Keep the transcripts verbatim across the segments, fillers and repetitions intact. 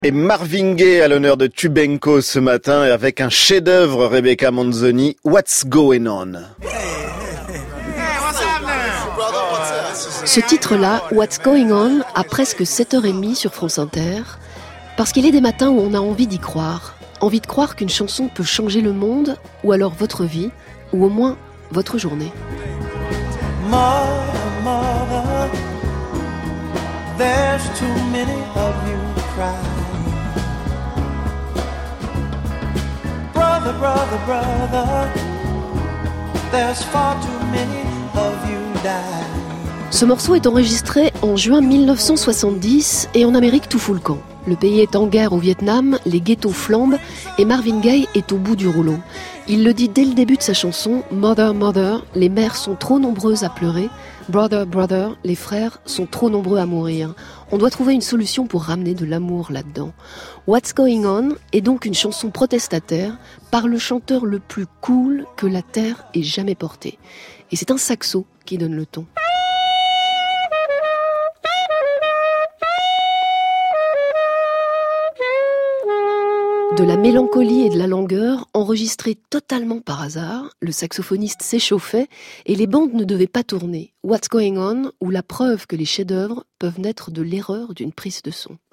Et Marvin Gaye à l'honneur de Tubenko ce matin avec un chef-d'œuvre Rebecca Manzoni, What's Going On. Ce titre-là, What's Going On, a presque sept heures trente sur France Inter, parce qu'il est des matins où on a envie d'y croire. Envie de croire qu'une chanson peut changer le monde, ou alors votre vie, ou au moins votre journée. Mother, mother, there's too many of you crying. Brother, brother, brother, there's far too many of you dying. Ce morceau est enregistré en juin mille neuf cent soixante-dix et en Amérique tout fout le camp. Le pays est en guerre au Vietnam, les ghettos flambent et Marvin Gaye est au bout du rouleau. Il le dit dès le début de sa chanson, Mother, Mother, les mères sont trop nombreuses à pleurer. Brother, Brother, les frères sont trop nombreux à mourir. On doit trouver une solution pour ramener de l'amour là-dedans. What's Going On est donc une chanson protestataire par le chanteur le plus cool que la terre ait jamais porté. Et c'est un saxo qui donne le ton. De la mélancolie et de la langueur, enregistrées totalement par hasard, le saxophoniste s'échauffait et les bandes ne devaient pas tourner. What's Going On, ou la preuve que les chefs-d'œuvre peuvent naître de l'erreur d'une prise de son.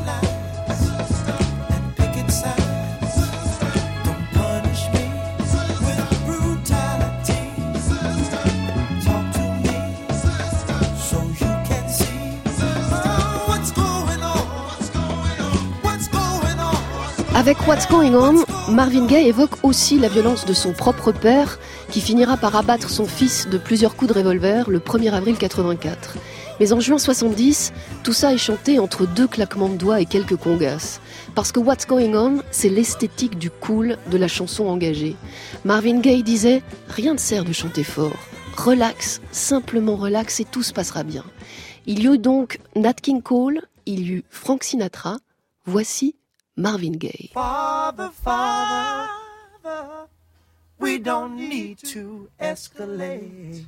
Avec What's Going On, Marvin Gaye évoque aussi la violence de son propre père, qui finira par abattre son fils de plusieurs coups de revolver le premier avril quatre-vingt-quatre. Mais en juin soixante-dix, tout ça est chanté entre deux claquements de doigts et quelques congasses. Parce que What's Going On, c'est l'esthétique du cool de la chanson engagée. Marvin Gaye disait « Rien ne sert de chanter fort. Relax, simplement relax et tout se passera bien. » Il y eut donc Nat King Cole, il y eut Frank Sinatra. Voici Marvin Gaye. Father, Father, we don't need to escalate.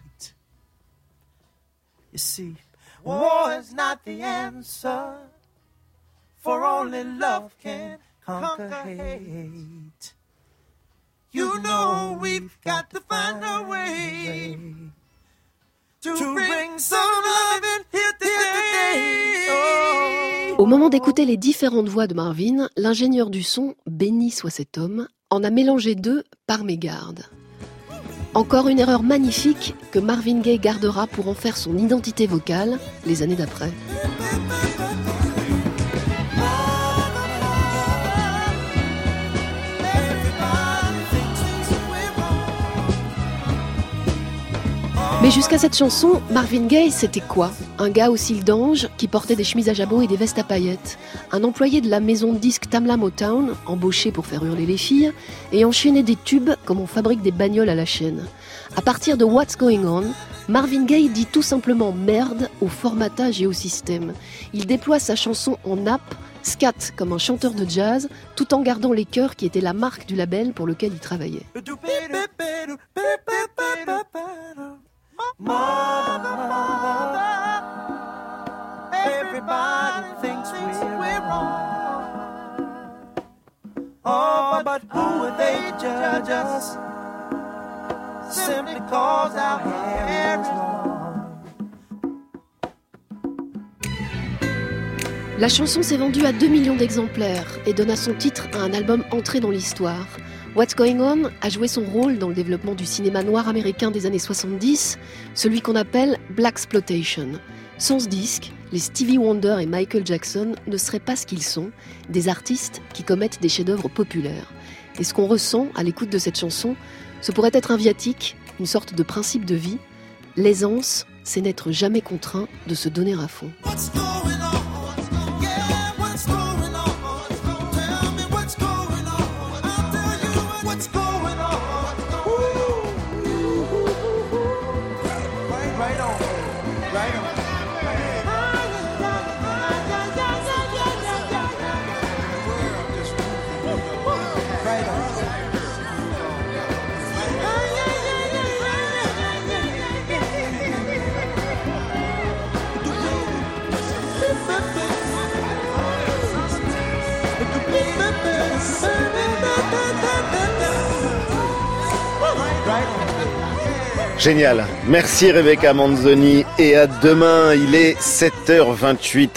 You see, war is not the answer, for only love can conquer hate. You know we've got to find a way to bring some love in here today. Oh. Au moment d'écouter les différentes voix de Marvin, l'ingénieur du son, béni soit cet homme, en a mélangé deux par mégarde. Encore une erreur magnifique que Marvin Gaye gardera pour en faire son identité vocale les années d'après. Mais jusqu'à cette chanson, Marvin Gaye, c'était quoi ? Un gars au cils d'ange qui portait des chemises à jabot et des vestes à paillettes. Un employé de la maison de disques Tamla Motown, embauché pour faire hurler les filles, et enchaîner des tubes comme on fabrique des bagnoles à la chaîne. À partir de What's Going On, Marvin Gaye dit tout simplement merde au formatage et au système. Il déploie sa chanson en nappe, scat comme un chanteur de jazz, tout en gardant les chœurs qui étaient la marque du label pour lequel il travaillait. Mother, mother, everybody thinks we're wrong. Oh, but who are they to judge us? Simply cause our hair is long. La chanson s'est vendue à deux millions d'exemplaires et donna son titre à un album entré dans l'histoire. What's Going On a joué son rôle dans le développement du cinéma noir américain des années soixante-dix, celui qu'on appelle Blaxploitation. Sans ce disque, les Stevie Wonder et Michael Jackson ne seraient pas ce qu'ils sont, des artistes qui commettent des chefs-d'œuvre populaires. Et ce qu'on ressent à l'écoute de cette chanson, ce pourrait être un viatique, une sorte de principe de vie. L'aisance, c'est n'être jamais contraint de se donner à fond. Génial. Merci Rebecca Manzoni et à demain. Il est sept heures vingt-huit.